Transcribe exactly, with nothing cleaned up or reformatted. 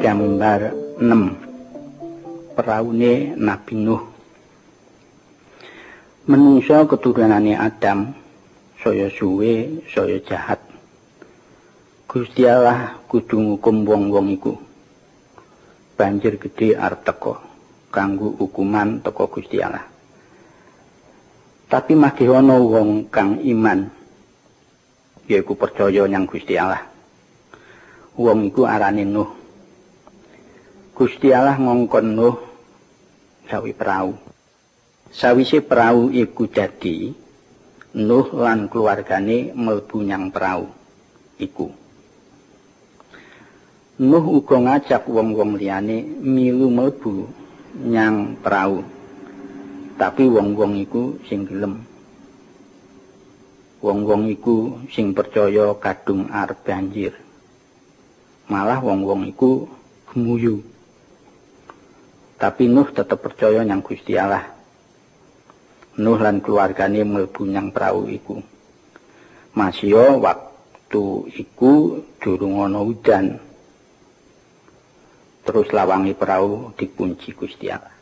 Gambar enam. Peraune Nabi Nuh. Menungso keturunane Adam saya suwe saya jahat. Gusti Allah kudu ngukum wong-wong iku. Banjir gedhe arep teka kanggo hukuman teka Gusti Allah. Tapi masih ana wong kang iman, yaiku percaya nyang Gusti Allah. Wong iku arane Nuh. Gusti Allah ngongkon Nuh gawe perahu. Sawise perahu iku dadi, Nuh lan keluargane mlebu nyang perahu iku. Nuh uga ngajak wong-wong liyane milu mlebu nyang perahu. Tapi wong-wong iku sing gelem. Wong-wong iku sing percaya kadung arep banjir. Malah wong-wong iku gemuyu. Tapi Nuh tetep percaya nyang Gusti Allah. Nuh lan keluargane mlebu nyang perahu iku. Masya waktu iku durung ana udan. Terus lawangi perahu dikunci Gusti Allah.